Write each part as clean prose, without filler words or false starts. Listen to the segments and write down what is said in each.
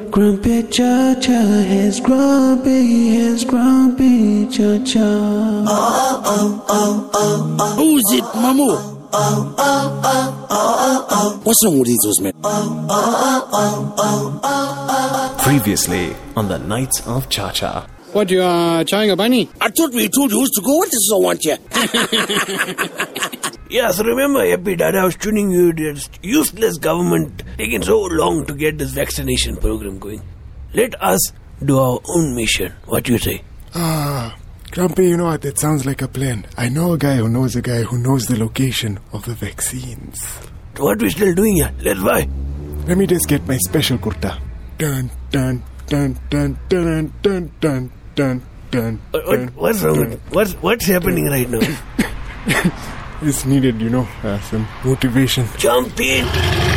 Grumpy cha-cha, he's grumpy cha-cha. Who's it, Mamu? What's wrong with these men? Previously on the Nights of Cha-Cha. What, you are trying a bunny? I thought we told you who's to go. What is so want you? Yes, remember, Happy Dad, I was tuning you. This useless government taking so long to get this vaccination program going. Let us do our own mission. What do you say? Grumpy, you know what? That sounds like a plan. I know a guy who knows the location of the vaccines. What we still doing here? Let's buy. Let me just get my special kurta. Dun, dun, dun, dun, dun, dun, dun, dun, dun. What's wrong with what's happening right now? It's needed, some motivation. Jump in!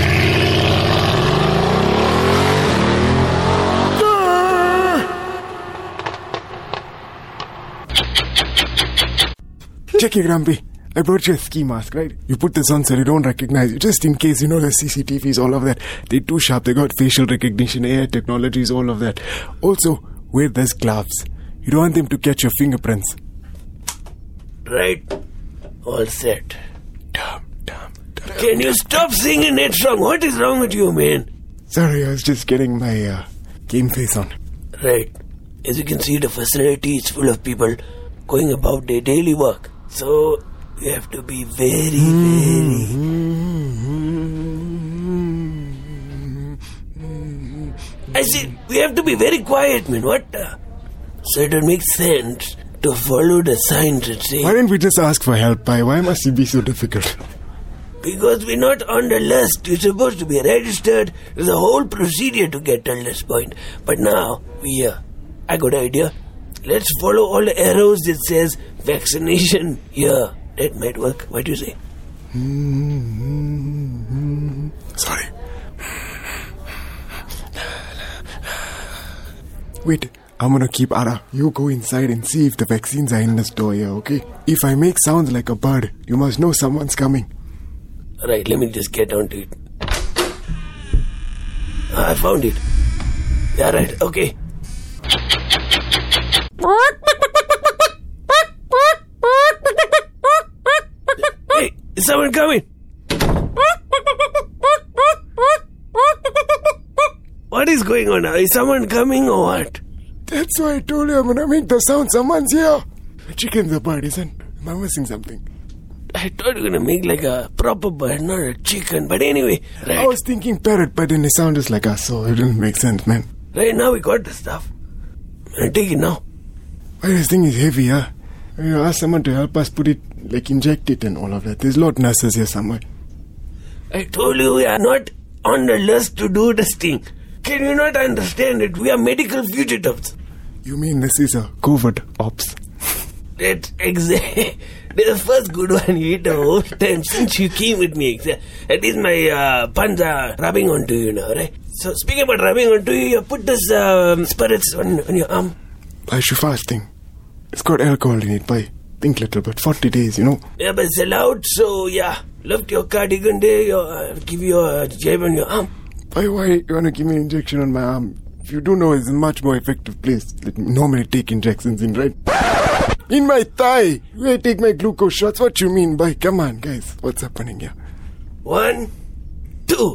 Check it, Grumpy. I brought you a ski mask, right? You put this on so they don't recognize you. Just in case, the CCTVs, all of that. They're too sharp. They got facial recognition, AI technologies, all of that. Also, wear these gloves. You don't want them to catch your fingerprints. Right. All set. Dum, dum, dum. Can you stop singing that song? What is wrong with you, man? Sorry, I was just getting my game face on. Right. As you can see, the facility is full of people going about their daily work. So, we have to be very. I said, we have to be very quiet, man. What? So it will make sense to follow the signs that say. Why didn't we just ask for help, Pai? Why must it be so difficult? Because we're not on the list. You're supposed to be registered. There's a whole procedure to get till this point. But now, we're here. I got an idea. Let's follow all the arrows that says vaccination here. That might work. What do you say? Sorry. Wait, I'm gonna keep Ara. You go inside and see if the vaccines are in the store here, okay? If I make sounds like a bird, you must know someone's coming. Right, let me just get onto it. I found it. Yeah, right, okay. Hey, is someone coming? What is going on now? Is someone coming or what? That's why I told you I'm gonna make the sound. Someone's here. The chicken's a bird, isn't? Am I missing something? I thought you were gonna make like a proper bird, not a chicken. But anyway, right. I was thinking parrot, but then the sound is like us, so it didn't make sense, man. Right now we got the stuff. I'll take it now. Why this thing is heavy, huh? You ask someone to help us put it, inject it and all of that. There's a lot of nurses here somewhere. I told you we are not on the list to do this thing. Can you not understand it? We are medical fugitives. You mean this is a covert ops? That's exactly the first good one you hit the whole time since you came with me. That is my puns are rubbing onto you now, right? So speaking about rubbing onto you, you put this spirits on your arm. I should fasting. It's got alcohol in it, by think little, but 40 days, Yeah, but it's allowed, so yeah. Lift your cardigan there, give you a jab on your arm. Why you want to give me an injection on my arm? If you do know, it's a much more effective place. Let me normally take injections in, right? In my thigh! Where I take my glucose shots? What you mean, boy? Come on, guys. What's happening here? 1, 2.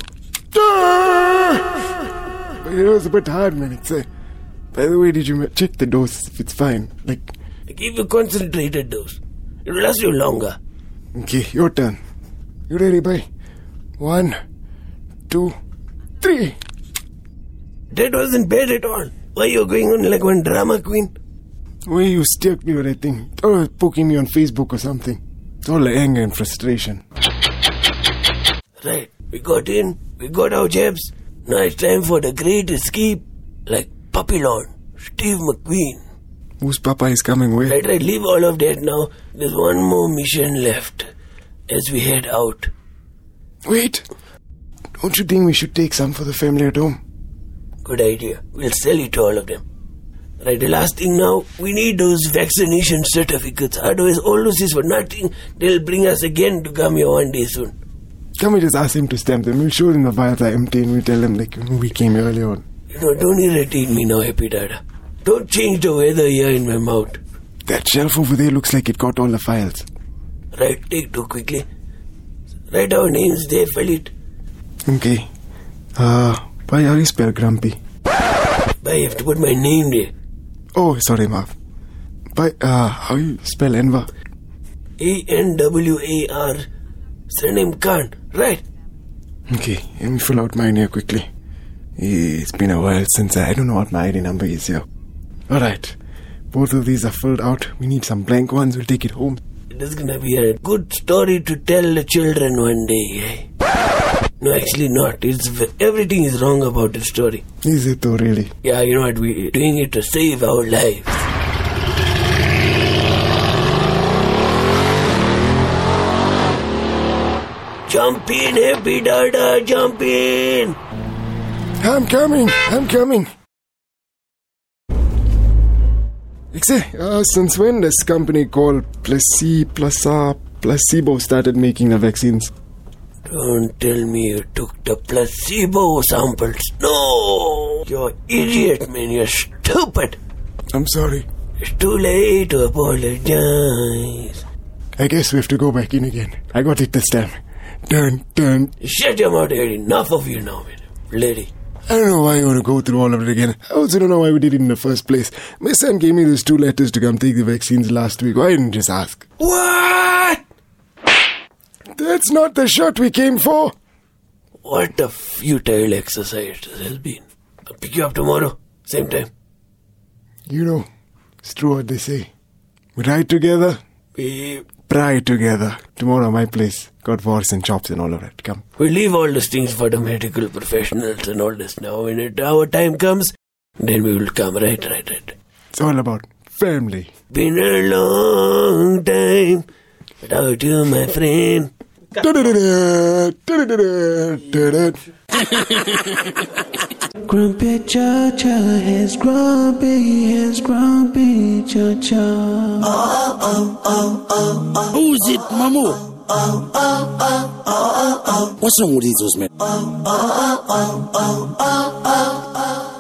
But it was a bit hard, man. By the way, did you check the dose if it's fine? I give you concentrated dose. It will last you longer. Okay, your turn. You ready, boy? 1, 2, 3. That wasn't bad at all. Why you going on like one drama queen? Why you stuck me with that thing? Or poking me on Facebook or something. It's all the anger and frustration. Right, we got in, we got our jabs. Now it's time for the great escape. Like Papillon, Steve McQueen. Whose papa is coming where? Right, leave all of that now. There's one more mission left as we head out. Wait, don't you think we should take some for the family at home? Good idea. We'll sell it to all of them. Right, the last thing now, we need those vaccination certificates. Otherwise, all this is for nothing. They'll bring us again to come here one day soon. Can we just ask him to stamp them? We'll show them the vials are empty and we'll tell them, we came here earlier on. Don't irritate me now, Happy Dada. Don't change the weather here in my mouth. That shelf over there looks like it got all the files. Right, take two quickly. Write our names there, Felid. Okay. Why are you spell grumpy? But I have to put my name there. Oh, sorry, Marv. Why, how you spell Anwar? A-N-W-A-R. Surname Khan, right? Okay, let me fill out mine here quickly. It's been a while since I don't know what my ID number is here. Alright, both of these are filled out. We need some blank ones, we'll take it home. This is gonna be a good story to tell the children one day, eh? No, actually not. Everything is wrong about the story. Is it though, really? Yeah, you know what? We're doing it to save our lives. Jump in, Happy Dada, jump in! I'm coming. Since when this company called Placebo started making the vaccines? Don't tell me you took the placebo samples. No! You're idiot, man. You're stupid. I'm sorry. It's too late to apologize. I guess we have to go back in again. I got it this time. Dun. Shut your mouth, Eddie. Enough of you now, man. Lady. I don't know why you want to go through all of it again. I also don't know why we did it in the first place. My son gave me those 2 letters to come take the vaccines last week. Why didn't you just ask? What? That's not the shot we came for. What a futile exercise this has been. I'll pick you up tomorrow. Same time. You know, it's true what they say. We ride together, we pry together. Tomorrow my place. Got forks and chops and all of that. Come. We leave all these things for the medical professionals and all this now. When our time comes, then we will come. Right. It's all about family. Been a long time without you, my friend. Grumpy cha-cha has grumpy cha-cha. Who's it, Mamu? What's wrong with these men?